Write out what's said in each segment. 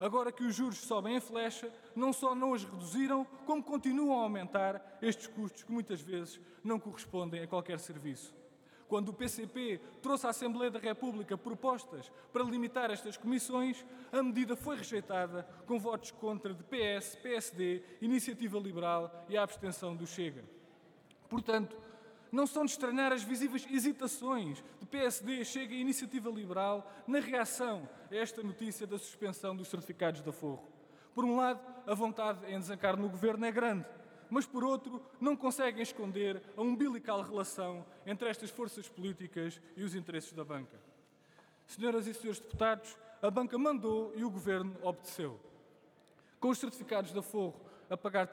Agora que os juros sobem em flecha, não só não os reduziram, como continuam a aumentar estes custos que muitas vezes não correspondem a qualquer serviço. Quando o PCP trouxe à Assembleia da República propostas para limitar estas comissões, a medida foi rejeitada com votos contra de PS, PSD, Iniciativa Liberal e a abstenção do Chega. Portanto, não são de estranhar as visíveis hesitações de PSD, Chega e Iniciativa Liberal na reação a esta notícia da suspensão dos certificados de aforro. Por um lado, a vontade em desancar no governo é grande, mas por outro, não conseguem esconder a umbilical relação entre estas forças políticas e os interesses da banca. Senhoras e senhores deputados, a banca mandou e o governo obedeceu. Com os certificados de aforro a pagar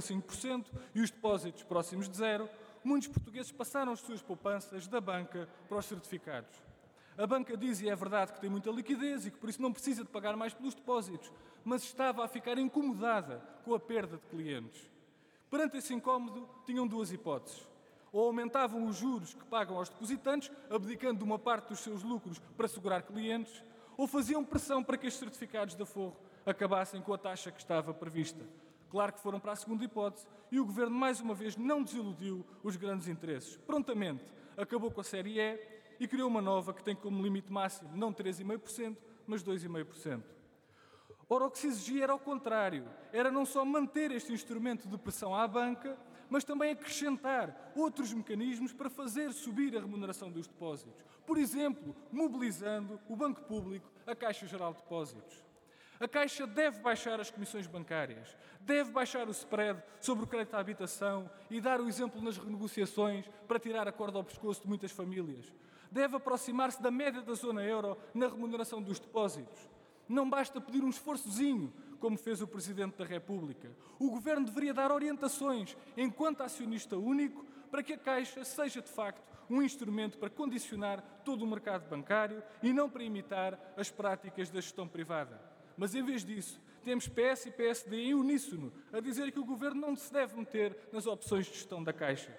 3,5% e os depósitos próximos de zero, muitos portugueses passaram as suas poupanças da banca para os certificados. A banca diz, e é verdade, que tem muita liquidez e que por isso não precisa de pagar mais pelos depósitos, mas estava a ficar incomodada com a perda de clientes. Perante esse incómodo, tinham duas hipóteses. Ou aumentavam os juros que pagam aos depositantes, abdicando de uma parte dos seus lucros para segurar clientes, ou faziam pressão para que estes certificados de aforro acabassem com a taxa que estava prevista. Claro que foram para a segunda hipótese e o Governo, mais uma vez, não desiludiu os grandes interesses. Prontamente, acabou com a série E e criou uma nova que tem como limite máximo não 3,5%, mas 2,5%. Ora, o que se exigia era ao contrário. Era não só manter este instrumento de pressão à banca, mas também acrescentar outros mecanismos para fazer subir a remuneração dos depósitos. Por exemplo, mobilizando o Banco Público, a Caixa Geral de Depósitos. A Caixa deve baixar as comissões bancárias, deve baixar o spread sobre o crédito à habitação e dar o exemplo nas renegociações para tirar a corda ao pescoço de muitas famílias. Deve aproximar-se da média da zona euro na remuneração dos depósitos. Não basta pedir um esforçozinho, como fez o Presidente da República. O Governo deveria dar orientações, enquanto acionista único, para que a Caixa seja, de facto, um instrumento para condicionar todo o mercado bancário e não para imitar as práticas da gestão privada. Mas, em vez disso, temos PS e PSD em uníssono a dizer que o Governo não se deve meter nas opções de gestão da Caixa.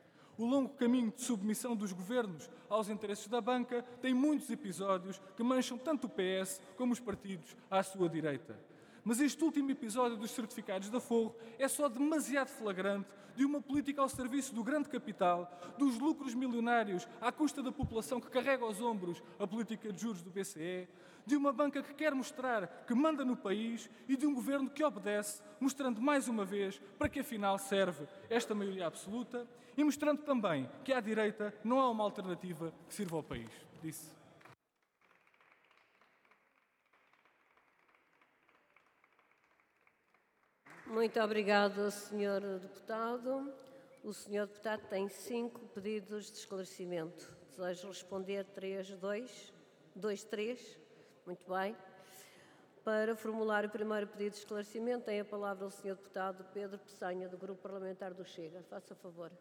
O longo caminho de submissão dos governos aos interesses da banca tem muitos episódios que mancham tanto o PS como os partidos à sua direita. Mas este último episódio dos certificados de aforro é só demasiado flagrante de uma política ao serviço do grande capital, dos lucros milionários à custa da população que carrega aos ombros a política de juros do BCE, de uma banca que quer mostrar que manda no país e de um governo que obedece, mostrando mais uma vez para que afinal serve esta maioria absoluta e mostrando também que à direita não há uma alternativa que sirva ao país. Disse. Muito obrigado, Sr. Deputado. O Sr. Deputado tem 5 pedidos de esclarecimento. Desejo responder 2, 3. Muito bem. Para formular o primeiro pedido de esclarecimento, tem a palavra o Sr. Deputado Pedro Peçanha, do Grupo Parlamentar do Chega. Faça favor.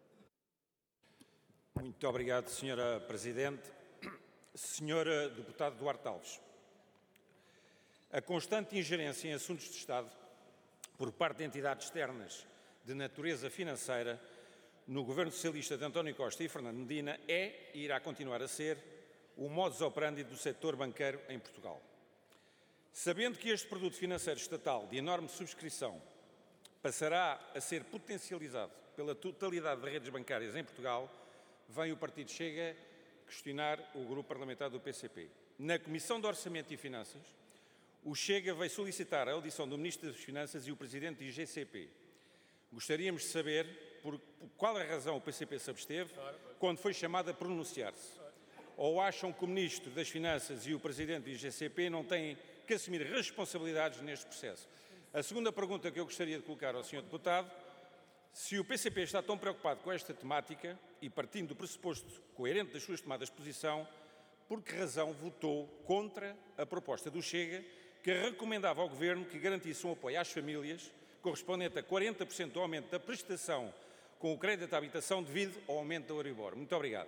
Muito obrigado, Sra. Presidente. Sr. Deputado Duarte Alves, a constante ingerência em assuntos de Estado por parte de entidades externas de natureza financeira no governo socialista de António Costa e Fernando Medina é e irá continuar a ser o modus operandi do setor banqueiro em Portugal. Sabendo que este produto financeiro estatal de enorme subscrição passará a ser potencializado pela totalidade de redes bancárias em Portugal, vem o Partido Chega questionar o grupo parlamentar do PCP. Na Comissão de Orçamento e Finanças, o Chega veio solicitar a audição do Ministro das Finanças e o Presidente do IGCP. Gostaríamos de saber por qual a razão o PCP se absteve quando foi chamado a pronunciar-se. Ou acham que o Ministro das Finanças e o Presidente do IGCP não têm que assumir responsabilidades neste processo? A segunda pergunta que eu gostaria de colocar ao Sr. Deputado, se o PCP está tão preocupado com esta temática e partindo do pressuposto coerente das suas tomadas de posição, por que razão votou contra a proposta do Chega, que recomendava ao Governo que garantisse um apoio às famílias correspondente a 40% do aumento da prestação com o crédito à habitação devido ao aumento da Euribor. Muito obrigado.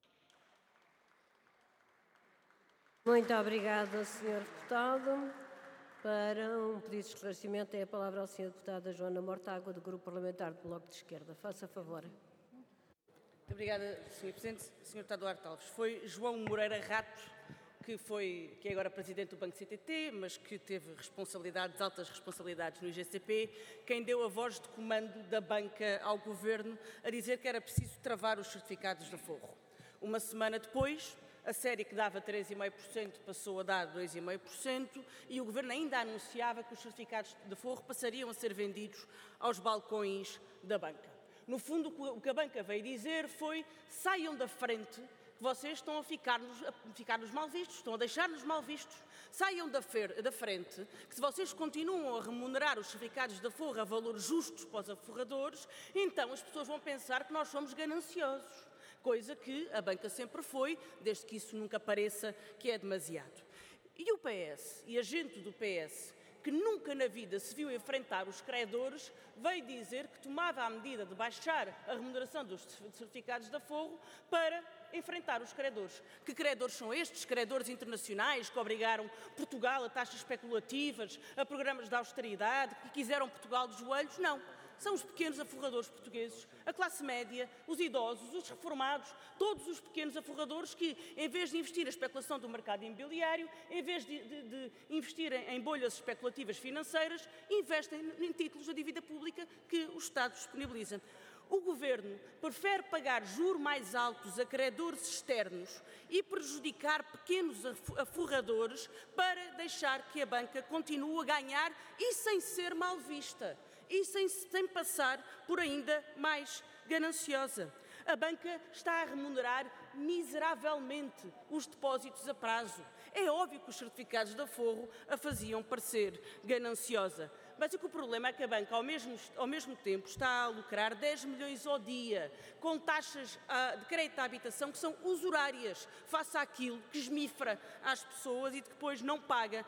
Muito obrigada, Sr. Deputado. Para um pedido de esclarecimento, tem a palavra ao Sr. Deputada Joana Mortágua, do Grupo Parlamentar do Bloco de Esquerda. Faça favor. Muito obrigada, Sr. Presidente. Sr. Deputado Duarte Alves, foi João Moreira Rato que é agora presidente do Banco CTT, mas que teve altas responsabilidades no IGCP, quem deu a voz de comando da banca ao Governo a dizer que era preciso travar os certificados de aforro. Uma semana depois, a série que dava 3,5% passou a dar 2,5% e o Governo ainda anunciava que os certificados de aforro passariam a ser vendidos aos balcões da banca. No fundo, o que a banca veio dizer foi: saiam da frente, que vocês estão a ficar-nos mal vistos, estão a deixar-nos mal vistos. Saiam da frente, que se vocês continuam a remunerar os certificados de aforro a valores justos para os aforradores, então as pessoas vão pensar que nós somos gananciosos. Coisa que a banca sempre foi, desde que isso nunca pareça que é demasiado. E o PS, e a gente do PS, que nunca na vida se viu enfrentar os credores, veio dizer que tomava a medida de baixar a remuneração dos certificados de aforro para enfrentar os credores. Que credores são estes? Credores internacionais que obrigaram Portugal a taxas especulativas, a programas de austeridade, que quiseram Portugal dos joelhos? Não. São os pequenos aforradores portugueses, a classe média, os idosos, os reformados, todos os pequenos aforradores que, em vez de investir na especulação do mercado imobiliário, em vez de investir em bolhas especulativas financeiras, investem em títulos da dívida pública que o Estado disponibiliza. O Governo prefere pagar juros mais altos a credores externos e prejudicar pequenos aforradores para deixar que a banca continue a ganhar e sem ser mal vista. E sem passar por ainda mais gananciosa. A banca está a remunerar miseravelmente os depósitos a prazo. É óbvio que os certificados de aforro a faziam parecer gananciosa. Mas o problema é que a banca, ao mesmo tempo, está a lucrar 10 milhões ao dia, com taxas de crédito à habitação que são usurárias, face àquilo que esmifra às pessoas e que depois não paga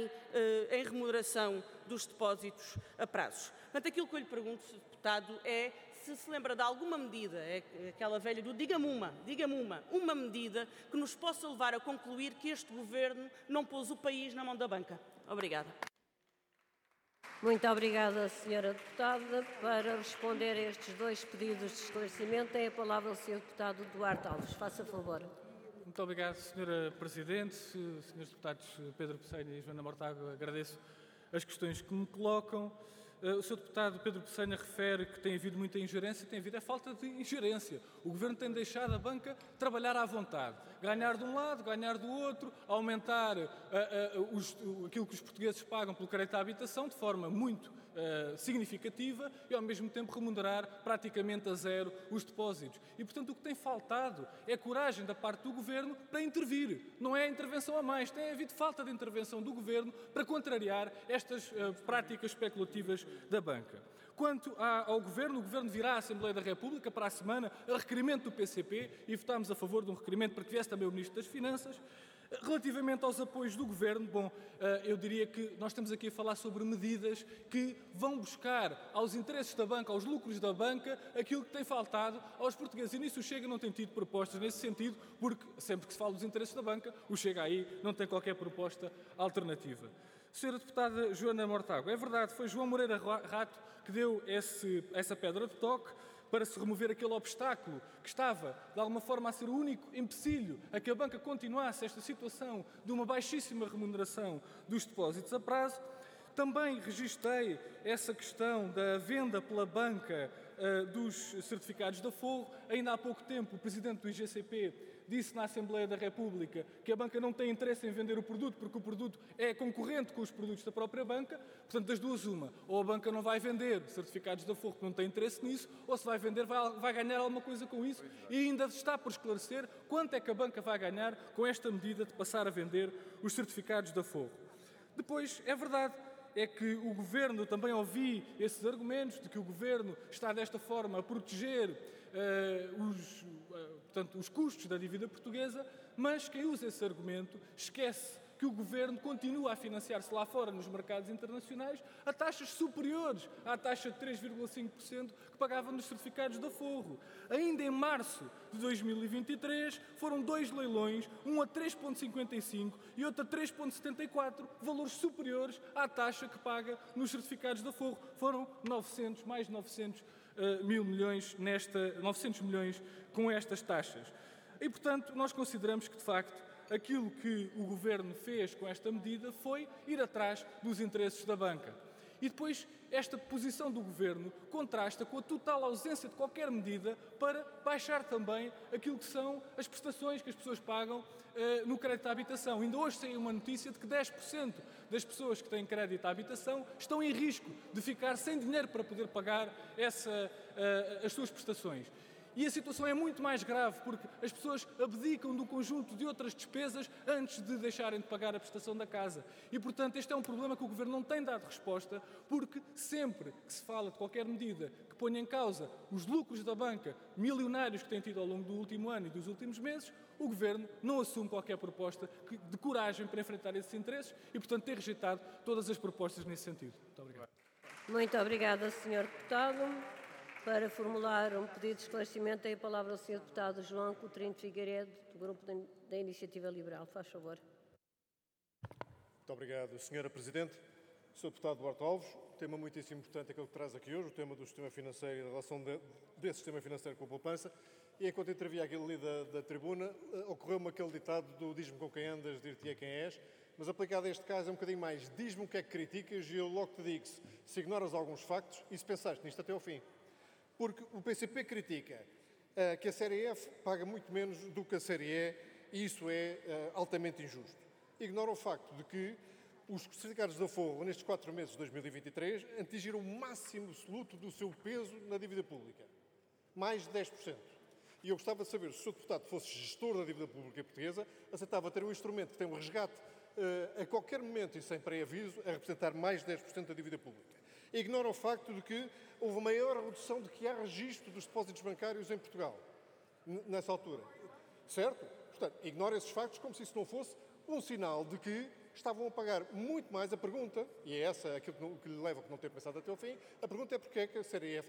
em remuneração dos depósitos a prazos. Portanto, aquilo que eu lhe pergunto, Sr. Deputado, é se lembra de alguma medida, é aquela velha do diga-me uma medida que nos possa levar a concluir que este Governo não pôs o país na mão da banca. Obrigada. Muito obrigada, Sra. Deputada. Para responder a estes dois pedidos de esclarecimento, tem a palavra o Sr. Deputado Duarte Alves. Faça favor. Muito obrigado, Sra. Presidente. Srs. Deputados Pedro Pessanha e Joana Mortágua, agradeço as questões que me colocam. O Sr. Deputado Pedro Pessanha refere que tem havido muita ingerência, tem havido a falta de ingerência. O Governo tem deixado a banca trabalhar à vontade, ganhar de um lado, ganhar do outro, aumentar aquilo que os portugueses pagam pelo crédito à habitação de forma muito significativa e, ao mesmo tempo, remunerar praticamente a zero os depósitos. E, portanto, o que tem faltado é coragem da parte do Governo para intervir. Não é intervenção a mais, tem havido falta de intervenção do Governo para contrariar estas práticas especulativas da banca. Quanto ao Governo, o Governo virá à Assembleia da República para a semana a requerimento do PCP e votámos a favor de um requerimento para que viesse também o Ministro das Finanças. Relativamente aos apoios do Governo, eu diria que nós estamos aqui a falar sobre medidas que vão buscar aos interesses da banca, aos lucros da banca, aquilo que tem faltado aos portugueses. E nisso o Chega não tem tido propostas nesse sentido, porque sempre que se fala dos interesses da banca, o Chega aí não tem qualquer proposta alternativa. Sra. Deputada Joana Mortágua, é verdade, foi João Moreira Rato que deu essa pedra de toque para se remover aquele obstáculo que estava, de alguma forma, a ser o único empecilho a que a banca continuasse esta situação de uma baixíssima remuneração dos depósitos a prazo. Também registrei essa questão da venda pela banca dos certificados de aforro. Ainda há pouco tempo, o Presidente do IGCP disse na Assembleia da República que a banca não tem interesse em vender o produto porque o produto é concorrente com os produtos da própria banca. Portanto, das duas, uma. Ou a banca não vai vender certificados de aforro porque não tem interesse nisso, ou se vai vender, vai ganhar alguma coisa com isso. E ainda está por esclarecer quanto é que a banca vai ganhar com esta medida de passar a vender os certificados de aforro. Depois, é verdade, é que o Governo, também ouvi esses argumentos de que o Governo está desta forma a proteger os custos da dívida portuguesa, mas quem usa esse argumento esquece que o Governo continua a financiar-se lá fora nos mercados internacionais a taxas superiores à taxa de 3,5% que pagava nos certificados de aforro. Ainda em março de 2023 foram 2 leilões, um a 3,55 e outro a 3,74, valores superiores à taxa que paga nos certificados de aforro. Foram mais de 900 milhões com estas taxas. E, portanto, nós consideramos que, de facto, aquilo que o Governo fez com esta medida foi ir atrás dos interesses da banca. E depois, esta posição do Governo contrasta com a total ausência de qualquer medida para baixar também aquilo que são as prestações que as pessoas pagam no crédito à habitação. Ainda hoje saiu uma notícia de que 10% das pessoas que têm crédito à habitação estão em risco de ficar sem dinheiro para poder pagar as suas prestações. E a situação é muito mais grave porque as pessoas abdicam de um conjunto de outras despesas antes de deixarem de pagar a prestação da casa. E, portanto, este é um problema que o Governo não tem dado resposta, porque sempre que se fala de qualquer medida que ponha em causa os lucros da banca milionários que tem tido ao longo do último ano e dos últimos meses, o Governo não assume qualquer proposta de coragem para enfrentar esses interesses e, portanto, tem rejeitado todas as propostas nesse sentido. Muito obrigado. Muito obrigada, Sr. Deputado. Para formular um pedido de esclarecimento, tem a palavra o Sr. Deputado João Coutinho de Figueiredo, do Grupo da Iniciativa Liberal. Faz favor. Muito obrigado, Sra. Presidente. Sr. Deputado Duarte Alves, tema muitíssimo importante aquele que traz aqui hoje, o tema do sistema financeiro e da relação desse sistema financeiro com a poupança. E enquanto intervia aquele ali da tribuna, ocorreu-me aquele ditado do diz-me com quem andas, dir-te-ei quem és, mas aplicado a este caso é um bocadinho mais, diz-me o que é que criticas e eu logo te digo se ignoras alguns factos e se pensaste nisto até ao fim. Porque o PCP critica que a série F paga muito menos do que a série E e isso é altamente injusto. Ignora o facto de que os certificados de aforro nestes 4 meses de 2023 atingiram o máximo absoluto do seu peso na dívida pública. Mais de 10%. E eu gostava de saber se o Sr. Deputado fosse gestor da dívida pública portuguesa, aceitava ter um instrumento que tem um resgate a qualquer momento e sem pré-aviso a representar mais de 10% da dívida pública. Ignora o facto de que houve maior redução do que há registro dos depósitos bancários em Portugal, nessa altura. Certo? Portanto, ignora esses factos como se isso não fosse um sinal de que estavam a pagar muito mais. A pergunta, e é essa aquilo que lhe leva a não ter pensado até ao fim, a pergunta é porque é que a série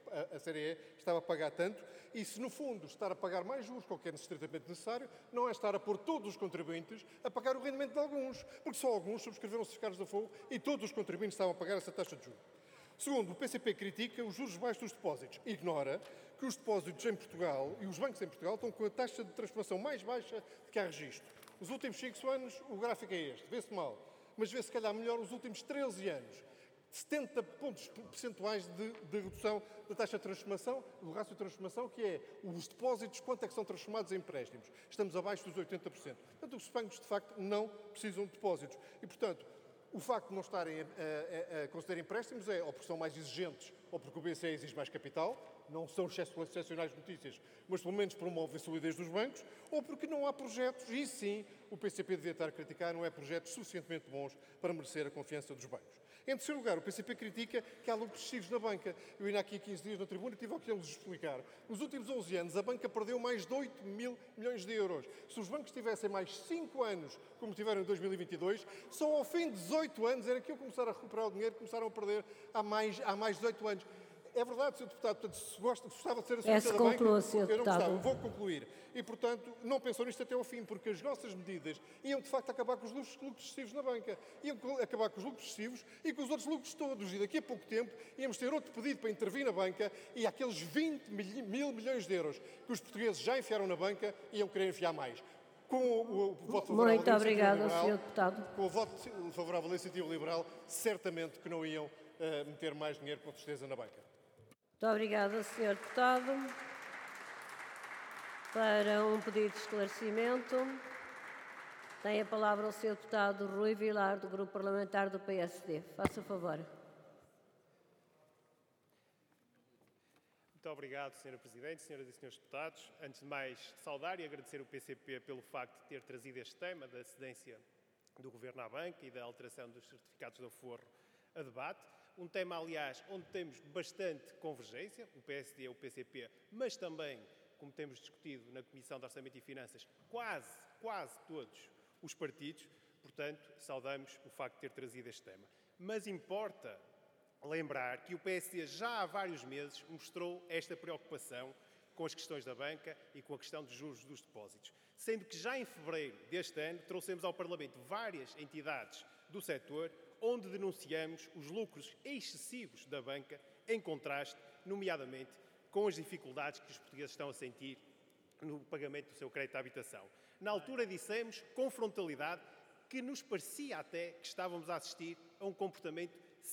E estava a pagar tanto e se, no fundo, estar a pagar mais juros, qualquer estritamente necessário, não é estar a pôr todos os contribuintes a pagar o rendimento de alguns, porque só alguns subscreveram os certificados de aforro e todos os contribuintes estavam a pagar essa taxa de juros. Segundo, o PCP critica os juros baixos dos depósitos. Ignora que os depósitos em Portugal e os bancos em Portugal estão com a taxa de transformação mais baixa de que há registro. Nos últimos 5 anos, o gráfico é este, vê-se mal, mas vê-se, se calhar, melhor os últimos 13 anos. 70 pontos percentuais de redução da taxa de transformação, do rácio de transformação, que é os depósitos, quanto é que são transformados em empréstimos. Estamos abaixo dos 80%. Portanto, os bancos, de facto, não precisam de depósitos. E, portanto, o facto de não estarem a conceder empréstimos é ou porque são mais exigentes ou porque o BCE exige mais capital, não são excepcionais notícias, mas pelo menos promovem a solidez dos bancos, ou porque não há projetos, e sim, o PCP devia estar a criticar, não é projetos suficientemente bons para merecer a confiança dos bancos. Em terceiro lugar, o PCP critica que há lucros excessivos na banca. Eu ainda aqui há 15 dias na tribuna tive aqui a lhes explicar. Nos últimos 11 anos, a banca perdeu mais de 8 mil milhões de euros. Se os bancos tivessem mais 5 anos, como tiveram em 2022, só ao fim de 18 anos era que eu começar a recuperar o dinheiro que começaram a perder há mais de 18 anos. É verdade, Sr. Deputado, portanto, se gostava de ser acionista da banca, eu não gostava, vou concluir. E, portanto, não pensou nisto até ao fim, porque as nossas medidas iam, de facto, acabar com os lucros excessivos na banca. Iam acabar com os lucros excessivos e com os outros lucros todos. E daqui a pouco tempo íamos ter outro pedido para intervir na banca e aqueles 20 mil milhões de euros que os portugueses já enfiaram na banca iam querer enfiar mais. Com o voto favorável Muito obrigada, Sr. Deputado. Com o voto favorável da Iniciativa Liberal, certamente que não iam meter mais dinheiro, com certeza, na banca. Muito obrigada, Sr. Deputado. Para um pedido de esclarecimento, tem a palavra o Sr. Deputado Rui Vilar, do Grupo Parlamentar do PSD. Faça favor. Muito obrigado, Sra. Presidente, Senhoras e Senhores Deputados. Antes de mais, saudar e agradecer o PCP pelo facto de ter trazido este tema da cedência do Governo à banca e da alteração dos certificados de aforro a debate. Um tema, aliás, onde temos bastante convergência, o PSD e o PCP, mas também, como temos discutido na Comissão de Orçamento e Finanças, quase todos os partidos. Portanto, saudamos o facto de ter trazido este tema. Mas importa lembrar que o PSD já há vários meses mostrou esta preocupação com as questões da banca e com a questão dos juros dos depósitos. Sendo que já em fevereiro deste ano trouxemos ao Parlamento várias entidades do setor onde denunciamos os lucros excessivos da banca, em contraste, nomeadamente, com as dificuldades que os portugueses estão a sentir no pagamento do seu crédito à habitação. Na altura dissemos, com frontalidade, que nos parecia até que estávamos a assistir a um comportamento